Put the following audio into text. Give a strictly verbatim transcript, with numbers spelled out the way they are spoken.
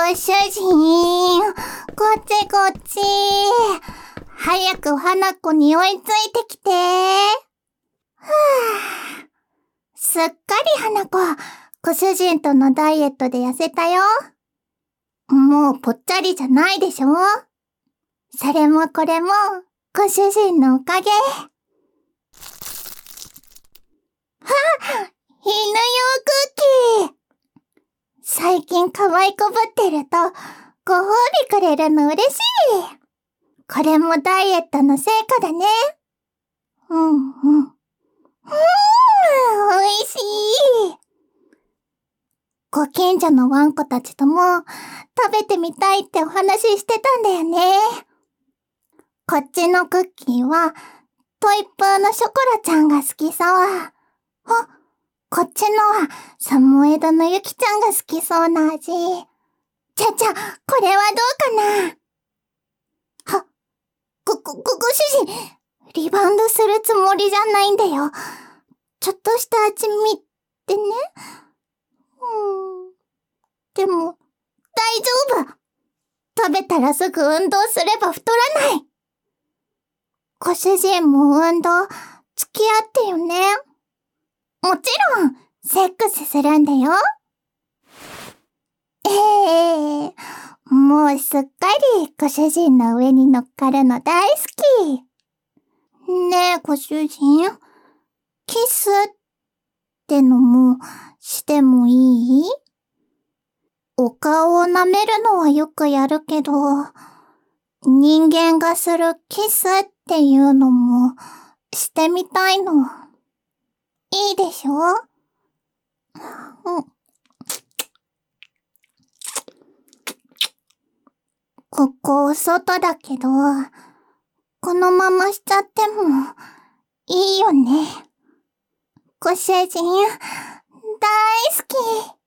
主人、こっちこっち。早く花子に追いついてきて。ふぅ。すっかり花子、ご主人とのダイエットで痩せたよ。もうぽっちゃりじゃないでしょ。それもこれも、ご主人のおかげ。はっ！犬用クッキー。最近可愛いこぶってると、ご褒美くれるの嬉しい。これもダイエットの成果だね。うんうん。うーん、美味しい。ご近所のワンコたちとも食べてみたいってお話ししてたんだよね。こっちのクッキーはトイプーのショコラちゃんが好きそう。あ、こっちのはサモエドのユキちゃんが好きそうな味。ちゃちゃ、これはどうかな。は、ご、ご、ご、ご主人、リバウンドするつもりじゃないんだよ。ちょっとした味見ってね。うーん。でも、大丈夫。食べたらすぐ運動すれば太らない。ご主人も運動付き合ってよね。もちろん、セックスするんだよ。ええー、もうすっかりご主人の上に乗っかるの大好き。ねえ、ご主人、キスってのもしてもいい？お顔を舐めるのはよくやるけど、人間がするキスっていうのもしてみたいの。いいでしょ？うん。ここ外だけど、このまましちゃってもいいよね。ご主人、大好き。